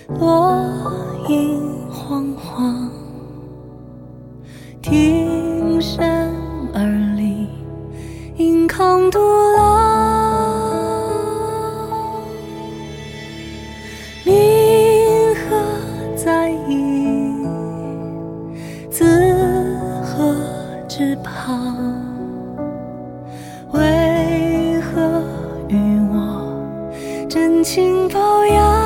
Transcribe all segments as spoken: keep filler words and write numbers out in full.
落英惶惶，听声而立，迎康独浪。明河在矣，自河之旁，为何与我真情抱漾？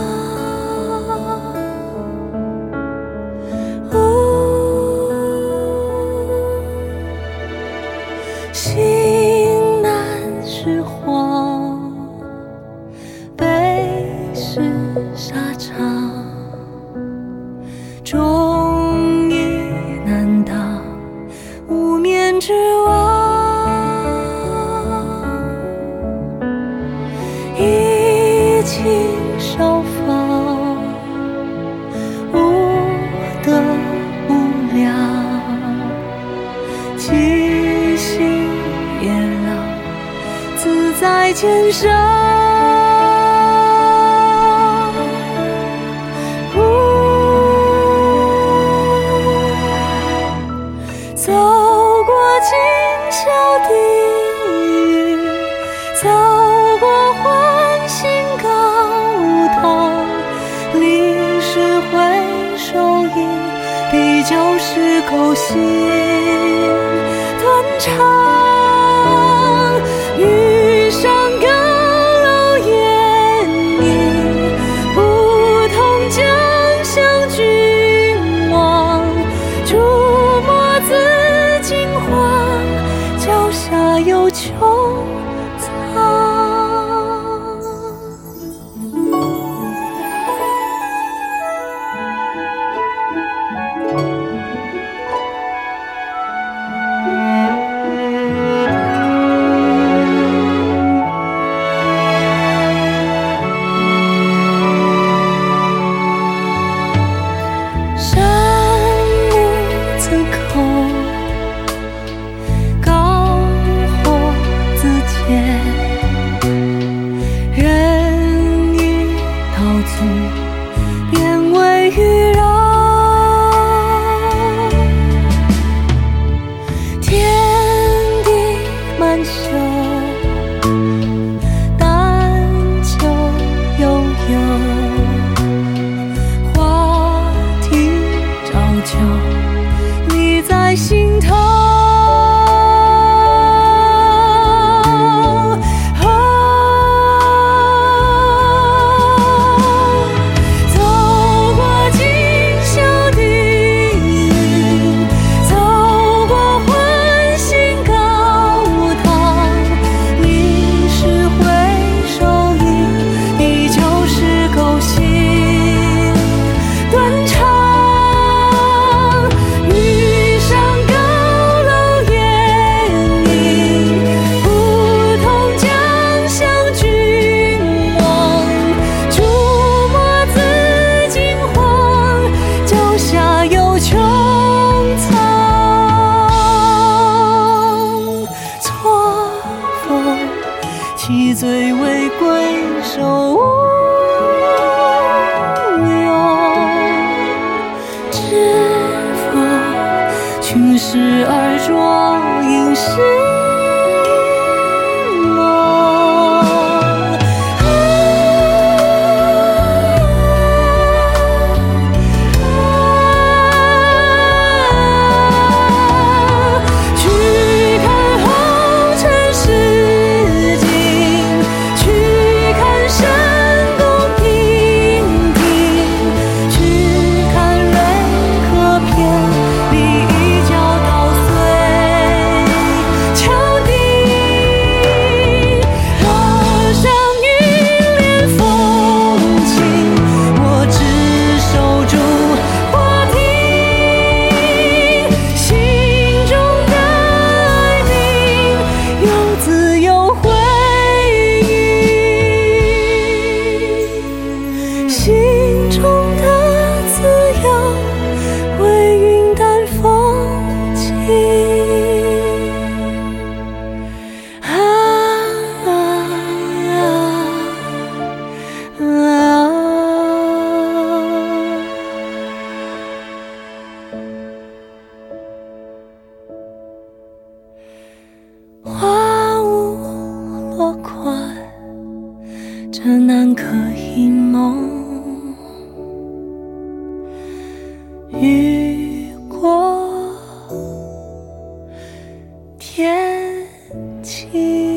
心难释荒，悲是沙场，忠义难当无眠之王。一情少放，无德无量，七星夜郎自在肩上。呜，走过今宵地狱，走过欢欣高堂，历史回首忆，比旧时勾心断肠。遇上高楼烟影，不同将相君王，竹墨自金黄，脚下有穹苍。便为欲让，天地满袖，但求悠悠，话题照旧，你在心头。其罪为归首无用，知否群士而浊饮是千宽，这难可一梦。雨过天晴。